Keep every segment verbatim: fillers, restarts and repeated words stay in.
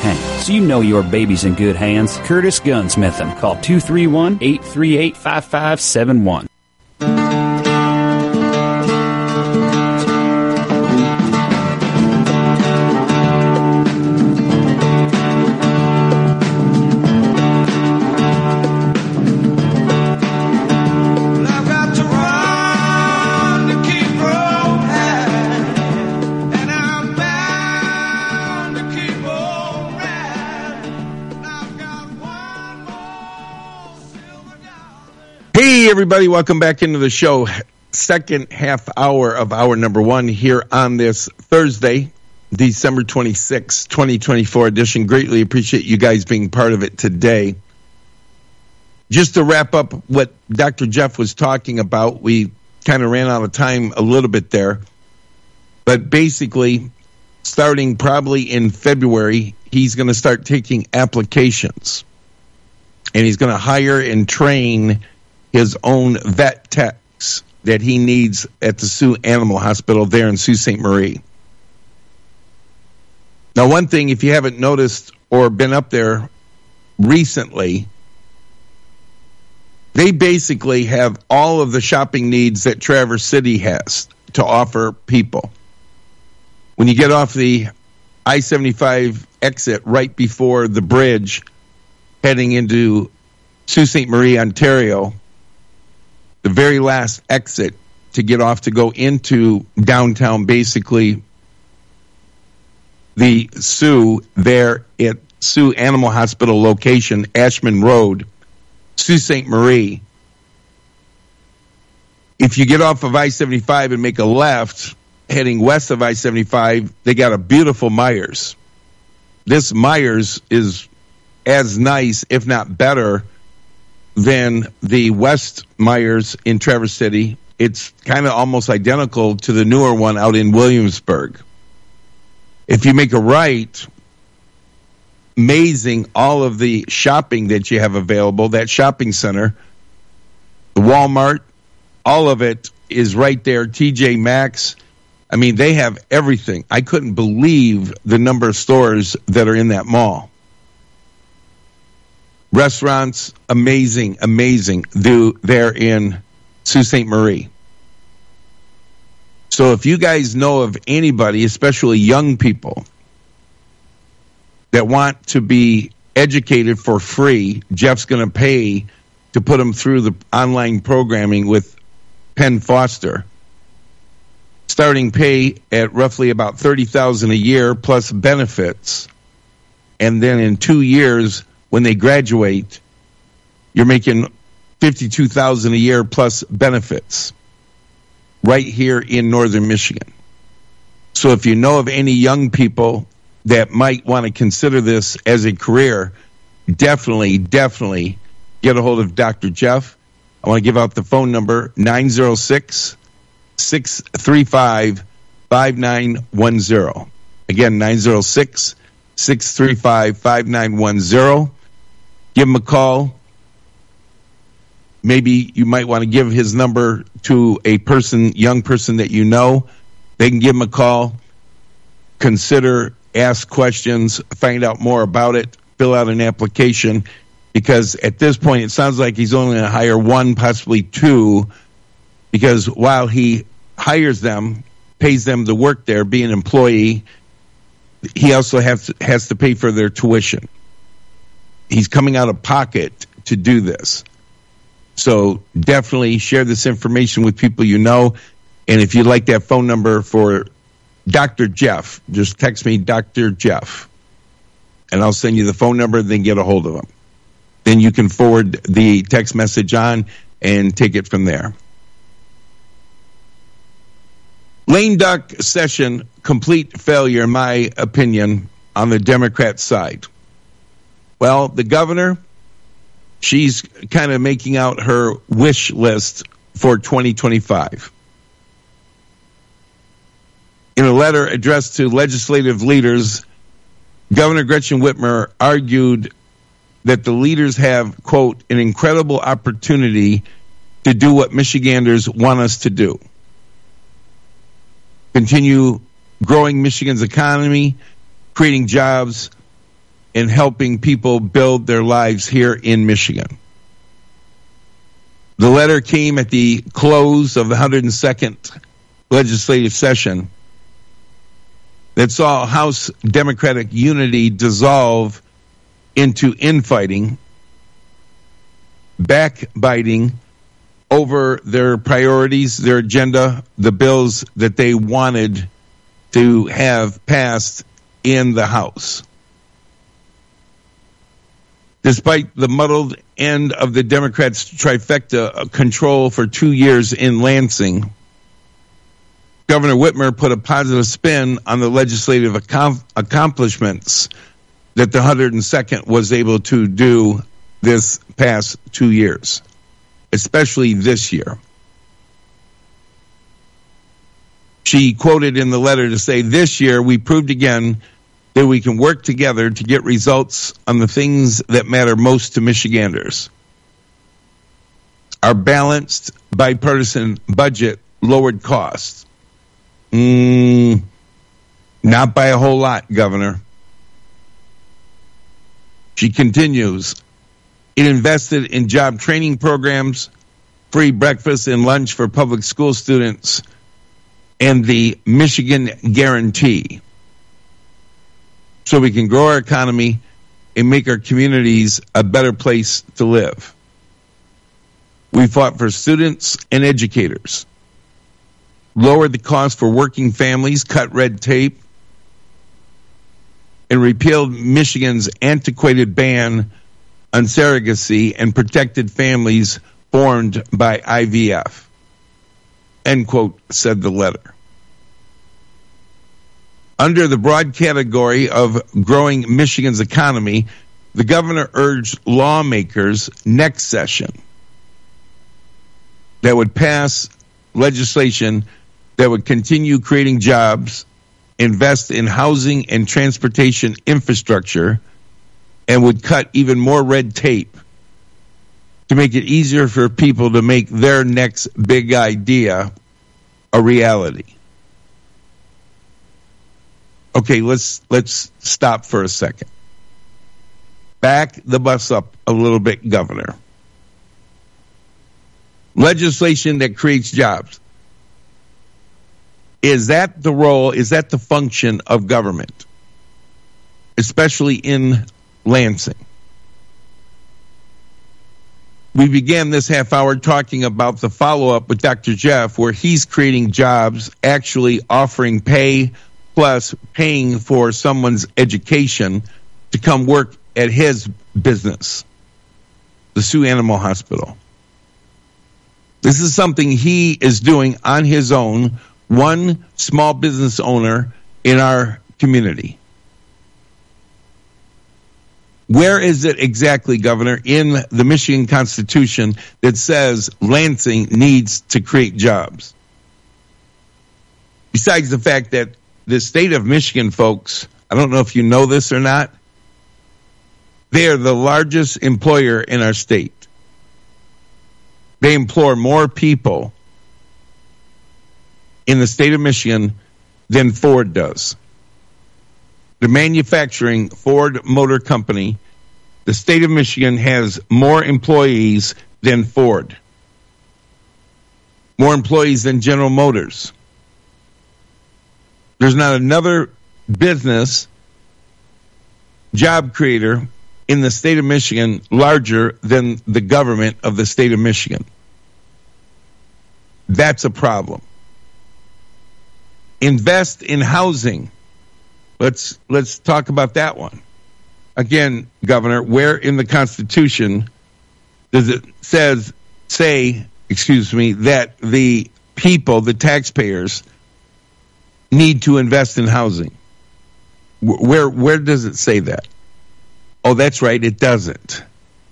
tank. So you know your baby's in good hands. Curtis Gunsmithing. Call two three one, eight three eight, five five seven one. Hey, everybody, welcome back into the show. Second half hour of hour number one here on this Thursday, December twenty-sixth, twenty twenty-four edition. Greatly appreciate you guys being part of it today. Just to wrap up what Doctor Jeff was talking about, we kind of ran out of time a little bit there. But basically, starting probably in February, he's going to start taking applications. And he's going to hire and train his own vet techs that he needs at the Sioux Animal Hospital there in Sault Ste. Marie. Now, one thing, if you haven't noticed or been up there recently, they basically have all of the shopping needs that Traverse City has to offer people. When you get off the I seventy-five exit right before the bridge heading into Sault Ste. Marie, Ontario, the very last exit to get off to go into downtown, basically the Sioux there at Sioux Animal Hospital location, Ashman Road, Sault Ste. Marie. If you get off of I seventy-five and make a left, heading west of I seventy-five, they got a beautiful Myers. This Myers is as nice, if not better, than the West Myers in Traverse City. It's kind of almost identical to the newer one out in Williamsburg. If you make a right, amazing all of the shopping that you have available, that shopping center, the Walmart, all of it is right there, T J Maxx. I mean, they have everything. I couldn't believe the number of stores that are in that mall. Restaurants, amazing, amazing, do there in Sault Ste. Marie. So if you guys know of anybody, especially young people, that want to be educated for free, Jeff's going to pay to put them through the online programming with Penn Foster. Starting pay at roughly about thirty thousand dollars a year plus benefits. And then in two years, when they graduate, you're making fifty-two thousand dollars a year plus benefits right here in northern Michigan. So if you know of any young people that might want to consider this as a career, definitely, definitely get a hold of Doctor Jeff. I want to give out the phone number, nine oh six, six three five, five nine one zero. Again, nine oh six, six three five, five nine one zero. Give him a call. Maybe you might want to give his number to a person, young person that you know. They can give him a call, consider, ask questions, find out more about it, fill out an application, because at this point it sounds like he's only going to hire one, possibly two, because while he hires them, pays them to work there, be an employee, he also has to, has to pay for their tuition. He's coming out of pocket to do this. So definitely share this information with people you know. And if you'd like that phone number for Doctor Jeff, just text me Doctor Jeff. And I'll send you the phone number, then get a hold of him. Then you can forward the text message on and take it from there. Lame duck session, complete failure, in my opinion, on the Democrat side. Well, the governor, she's kind of making out her wish list for twenty twenty-five. In a letter addressed to legislative leaders, Governor Gretchen Whitmer argued that the leaders have, quote, an incredible opportunity to do what Michiganders want us to do. Continue growing Michigan's economy, creating jobs, in helping people build their lives here in Michigan. The letter came at the close of the one hundred second legislative session that saw House Democratic unity dissolve into infighting, backbiting over their priorities, their agenda, the bills that they wanted to have passed in the House. Despite the muddled end of the Democrats' trifecta control for two years in Lansing, Governor Whitmer put a positive spin on the legislative accom- accomplishments that the one hundred second was able to do this past two years, especially this year. She quoted in the letter to say, "This year we proved again that we can work together to get results on the things that matter most to Michiganders. Our balanced, bipartisan budget lowered costs." Mm, not by a whole lot, Governor. She continues, "It invested in job training programs, free breakfast and lunch for public school students, and the Michigan Guarantee, so we can grow our economy and make our communities a better place to live. We fought for students and educators, lowered the cost for working families, cut red tape, and repealed Michigan's antiquated ban on surrogacy and protected families formed by I V F." End quote, said the letter. Under the broad category of growing Michigan's economy, the governor urged lawmakers next session that would pass legislation that would continue creating jobs, invest in housing and transportation infrastructure, and would cut even more red tape to make it easier for people to make their next big idea a reality. Okay, let's let's stop for a second. Back the bus up a little bit, Governor. Legislation that creates jobs. Is that the role, is that the function of government, especially in Lansing? We began this half hour talking about the follow-up with Doctor Jeff, where he's creating jobs, actually offering pay plus paying for someone's education to come work at his business, the Sioux Animal Hospital. This is something he is doing on his own, one small business owner in our community. Where is it exactly, Governor, in the Michigan Constitution that says Lansing needs to create jobs? Besides the fact that the state of Michigan, folks, I don't know if you know this or not, they are the largest employer in our state. They employ more people in the state of Michigan than Ford does. The manufacturing Ford Motor Company, the state of Michigan has more employees than Ford, more employees than General Motors. There's not another business job creator in the state of Michigan larger than the government of the state of Michigan. That's a problem. Invest in housing. Let's let's talk about that one. Again, Governor, where in the Constitution does it says say, excuse me, that the people, the taxpayers, need to invest in housing? Where where does it say that? Oh, that's right, it doesn't.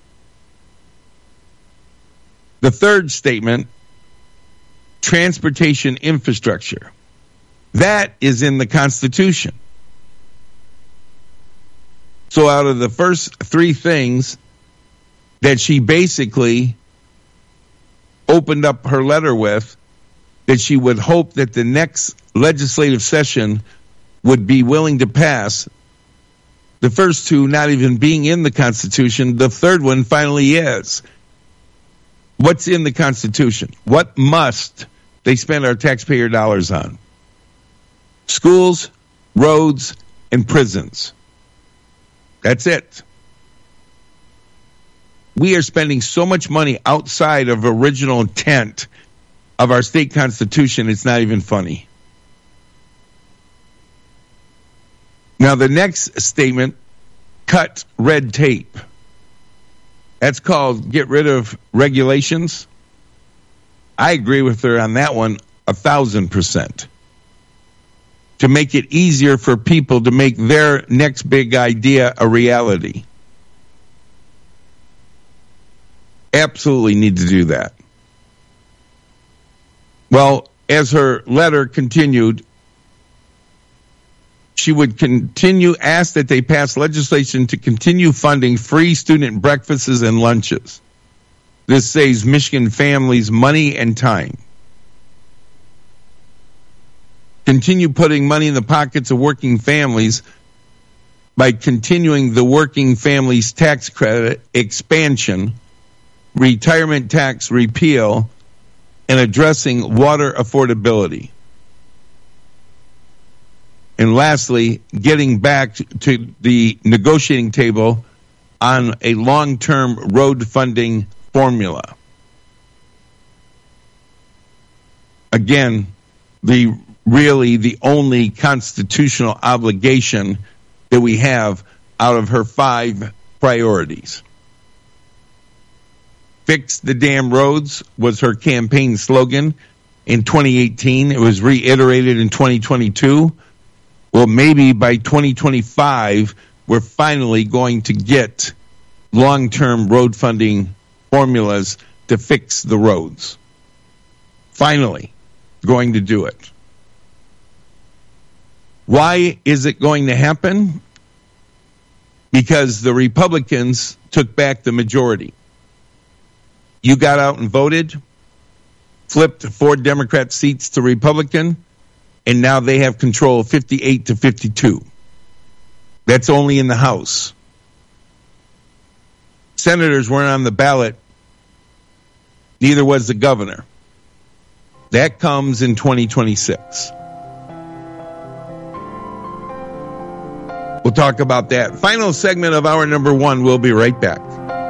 The third statement, transportation infrastructure. That is in the Constitution. So out of the first three things that she basically opened up her letter with, that she would hope that the next legislative session would be willing to pass, The first two not even being in the Constitution. The third one finally is. What's in the Constitution? What must they spend our taxpayer dollars on? Schools, roads, and prisons. That's it. We are spending so much money outside of original intent of our state constitution, it's not even funny. Now, the next statement, cut red tape. That's called get rid of regulations. I agree with her on that one a thousand percent. To make it easier for people to make their next big idea a reality. Absolutely need to do that. Well, as her letter continued, she would continue, ask that they pass legislation to continue funding free student breakfasts and lunches. This saves Michigan families money and time. Continue putting money in the pockets of working families by continuing the working families tax credit expansion, retirement tax repeal, and addressing water affordability. And lastly, getting back to the negotiating table on a long-term road funding formula. Again, the really the only constitutional obligation that we have out of her five priorities. Fix the damn roads was her campaign slogan in twenty eighteen. It was reiterated in twenty twenty-two. Well, maybe by twenty twenty-five, we're finally going to get long-term road funding formulas to fix the roads. Finally, going to do it. Why is it going to happen? Because the Republicans took back the majority. You got out and voted, flipped four Democrat seats to Republican, and now they have control of fifty-eight to fifty-two. That's only in the House. Senators weren't on the ballot. Neither was the governor. That comes in twenty twenty-six. We'll talk about that. Final segment of hour number one. We'll be right back.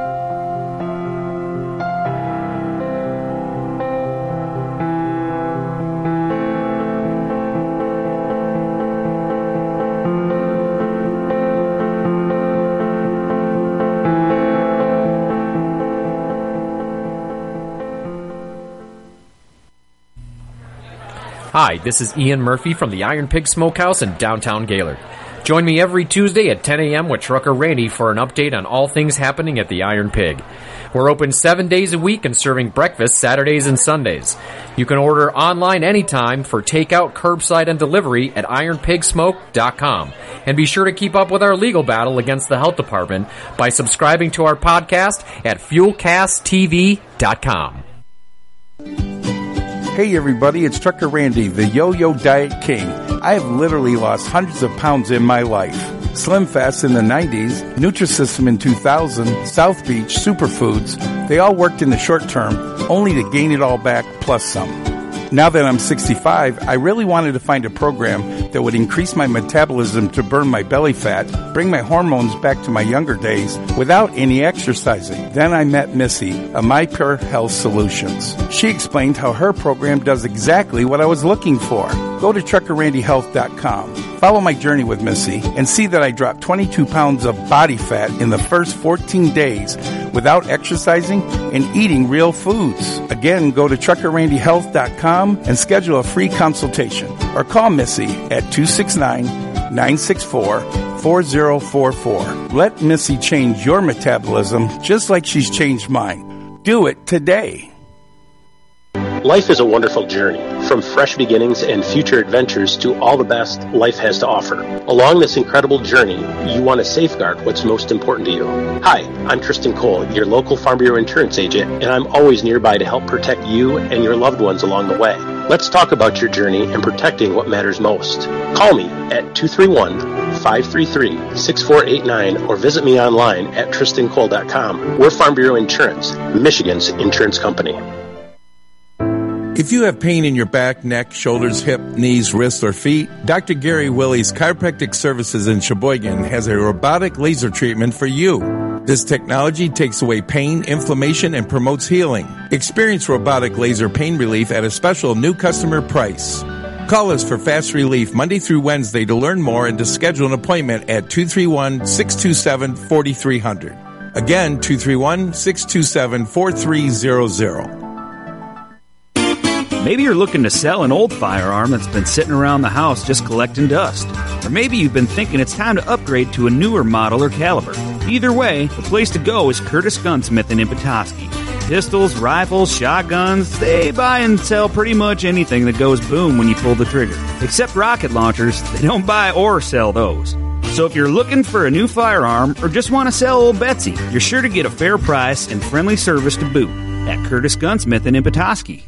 Hi, this is Ian Murphy from the Iron Pig Smokehouse in downtown Gaylord. Join me every Tuesday at ten a.m. with Trucker Randy for an update on all things happening at the Iron Pig. We're open seven days a week and serving breakfast Saturdays and Sundays. You can order online anytime for takeout, curbside, and delivery at iron pig smoke dot com. And be sure to keep up with our legal battle against the health department by subscribing to our podcast at fuel cast t v dot com. Hey everybody, it's Trucker Randy, the Yo-Yo Diet King. I have literally lost hundreds of pounds in my life. Slim Fast in the nineties, Nutrisystem in two thousand, South Beach, Superfoods, they all worked in the short term, only to gain it all back plus some. Now that I'm sixty-five, I really wanted to find a program that would increase my metabolism to burn my belly fat, bring my hormones back to my younger days without any exercising. Then I met Missy, a MyPure Health Solutions. She explained how her program does exactly what I was looking for. Go to trucker randy health dot com. Follow my journey with Missy and see that I dropped twenty-two pounds of body fat in the first fourteen days without exercising and eating real foods. Again, go to trucker randy health dot com and schedule a free consultation or call Missy at two six nine, nine six four, four zero four four. Let Missy change your metabolism just like she's changed mine. Do it today. Life is a wonderful journey, from fresh beginnings and future adventures to all the best life has to offer. Along this incredible journey, you want to safeguard what's most important to you. Hi, I'm Tristan Cole, your local Farm Bureau insurance agent, and I'm always nearby to help protect you and your loved ones along the way. Let's talk about your journey and protecting what matters most. Call me at two three one, five three three, six four eight nine or visit me online at tristan cole dot com. We're Farm Bureau Insurance, Michigan's insurance company. If you have pain in your back, neck, shoulders, hip, knees, wrists, or feet, Doctor Gary Willie's Chiropractic Services in Sheboygan has a robotic laser treatment for you. This technology takes away pain, inflammation, and promotes healing. Experience robotic laser pain relief at a special new customer price. Call us for fast relief Monday through Wednesday to learn more and to schedule an appointment at two three one, six two seven, four three zero zero. Again, two three one, six two seven, four three zero zero. Maybe you're looking to sell an old firearm that's been sitting around the house just collecting dust. Or maybe you've been thinking it's time to upgrade to a newer model or caliber. Either way, the place to go is Curtis Gunsmith in Petoskey. Pistols, rifles, shotguns, they buy and sell pretty much anything that goes boom when you pull the trigger. Except rocket launchers, they don't buy or sell those. So if you're looking for a new firearm or just want to sell old Betsy, you're sure to get a fair price and friendly service to boot at Curtis Gunsmith in Petoskey.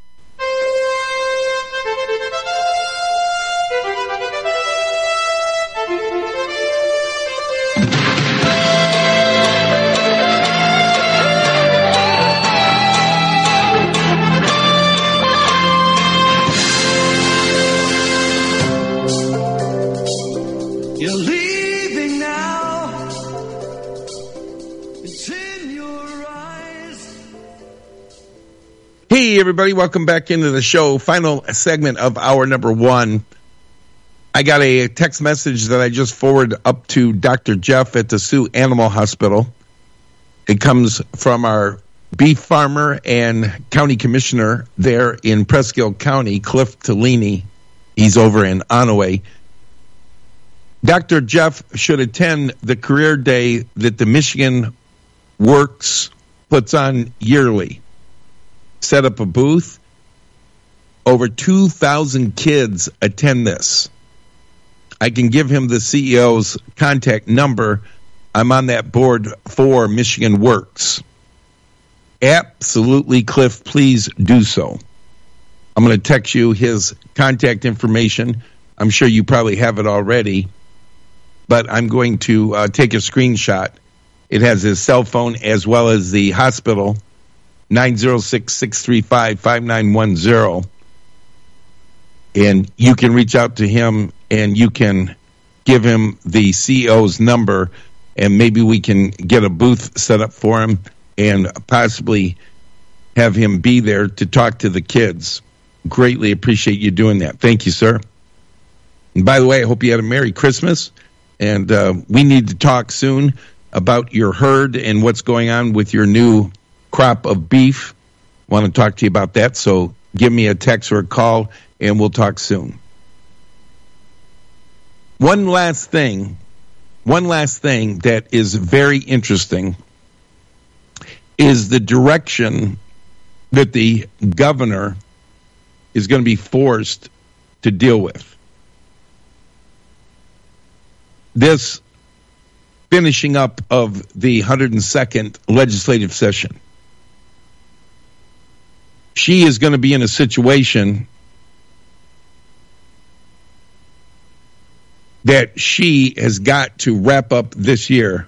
Hey, everybody, welcome back into the show. Final segment of hour number one. I got a text message that I just forwarded up to Doctor Jeff at the Sioux Animal Hospital. It comes from our beef farmer and county commissioner there in Presque County, Cliff Tellini. He's over in Onaway. Doctor Jeff should attend the career day that the Michigan Works puts on yearly. Set up a booth. Over two thousand kids attend this. I can give him the C E O's contact number. I'm on that board for Michigan Works. Absolutely, Cliff, please do so. I'm going to text you his contact information. I'm sure you probably have it already, but I'm going to uh, take a screenshot. It has his cell phone as well as the hospital, nine zero six, six three five, five nine one zero. And you can reach out to him and you can give him the C E O's number, and maybe we can get a booth set up for him and possibly have him be there to talk to the kids. Greatly appreciate you doing that. Thank you, sir. And by the way, I hope you had a Merry Christmas. And uh, we need to talk soon about your herd and what's going on with your new crop of beef. Want to talk to you about that, so give me a text or a call, and we'll talk soon. One last thing, one last thing that is very interesting is the direction that the governor is going to be forced to deal with. This finishing up of the one hundred second legislative session. She is going to be in a situation that she has got to wrap up this year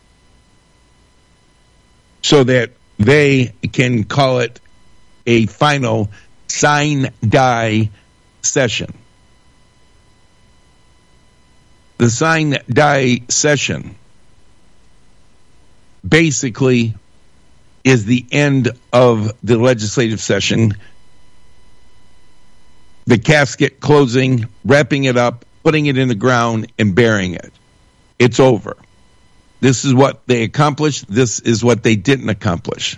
so that they can call it a final sign die session. The sign die session basically is the end of the legislative session. The casket closing, wrapping it up, putting it in the ground, and burying it. It's over. This is what they accomplished. This is what they didn't accomplish.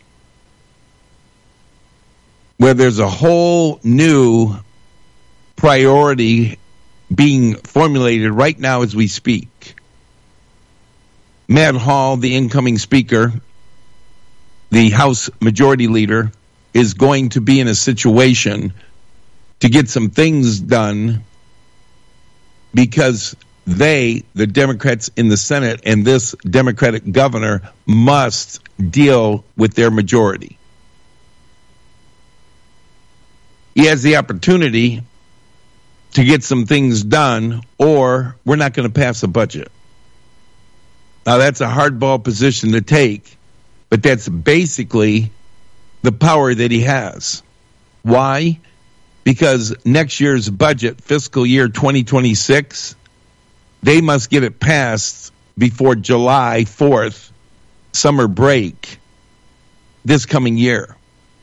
Where there's a whole new priority being formulated right now as we speak. Matt Hall, the incoming speaker, the House Majority Leader, is going to be in a situation to get some things done because they, the Democrats in the Senate, and this Democratic governor must deal with their majority. he has the opportunity to get some things done, or we're not going to pass a budget. Now, that's a hardball position to take, but that's basically the power that he has. Why? Because next year's budget, fiscal year twenty twenty-six, they must get it passed before July fourth, summer break, this coming year.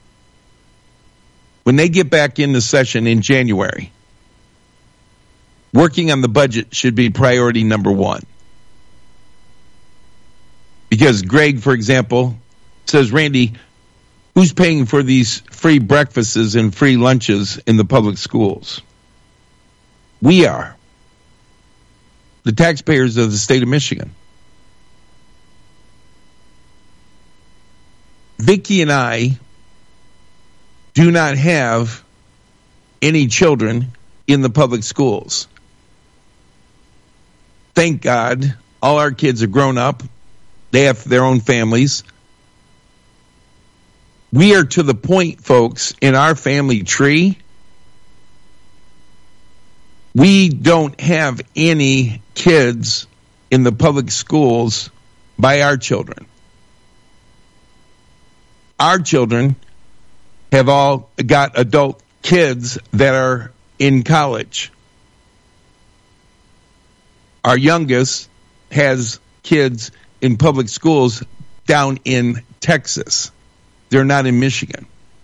When they get back into session in January, working on the budget should be priority number one. Because Greg, for example, says, Randy, who's paying for these free breakfasts and free lunches in the public schools? We are. The taxpayers of the state of Michigan. Vicki and I do not have any children in the public schools. Thank God, all our kids are grown up. They have their own families. We are to the point, folks, in our family tree, we don't have any kids in the public schools by our children. Our children have all got adult kids that are in college. Our youngest has kids in public schools down in Texas. They're not in Michigan.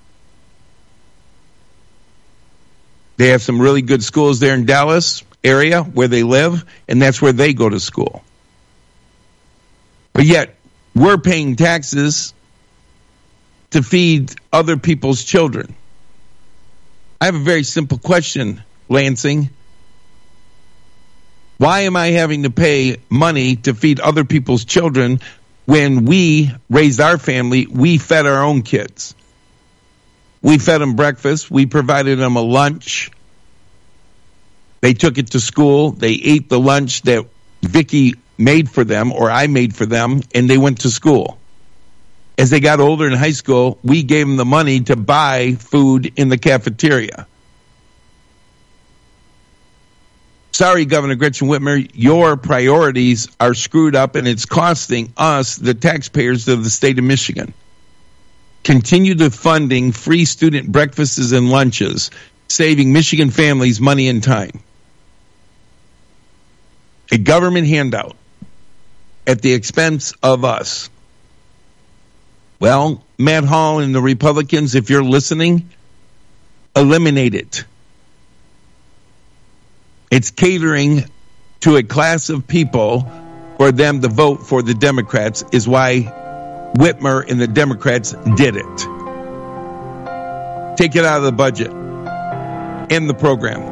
They have some really good schools there in Dallas area where they live, and that's where they go to school. But yet, we're paying taxes to feed other people's children. I have a very simple question, Lansing. Why am I having to pay money to feed other people's children when we raised our family, we fed our own kids? We fed them breakfast. We provided them a lunch. They took it to school. They ate the lunch that Vicki made for them, or I made for them, and they went to school. As they got older in high school, we gave them the money to buy food in the cafeteria. Sorry, Governor Gretchen Whitmer, your priorities are screwed up, and it's costing us, the taxpayers of the state of Michigan. Continue to funding free student breakfasts and lunches, saving Michigan families money and time. A government handout at the expense of us. Well, Matt Hall and the Republicans, if you're listening, eliminate it. It's catering to a class of people for them to vote for the Democrats, is why Whitmer and the Democrats did it. Take it out of the budget. End the program.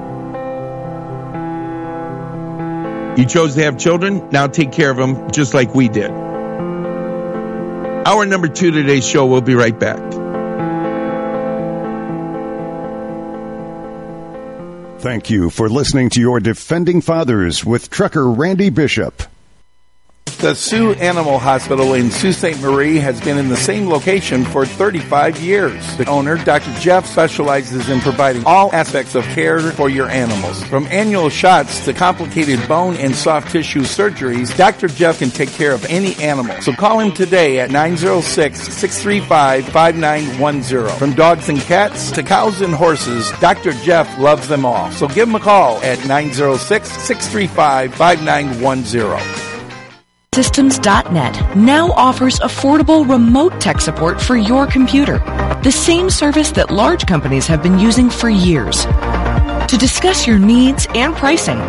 You chose to have children, now take care of them just like we did. Hour number two of today's show. We'll be right back. Thank you for listening to your Defending Fathers with Trucker Randy Bishop. The Sioux Animal Hospital in Sault Ste. Marie has been in the same location for thirty-five years. The owner, Doctor Jeff, specializes in providing all aspects of care for your animals. From annual shots to complicated bone and soft tissue surgeries, Doctor Jeff can take care of any animal. So call him today at nine oh six, six three five, five nine one oh. From dogs and cats to cows and horses, Doctor Jeff loves them all. So give him a call at nine oh six, six three five, five nine one oh. Systems dot net now offers affordable remote tech support for your computer, the same service that large companies have been using for years. To discuss your needs and pricing,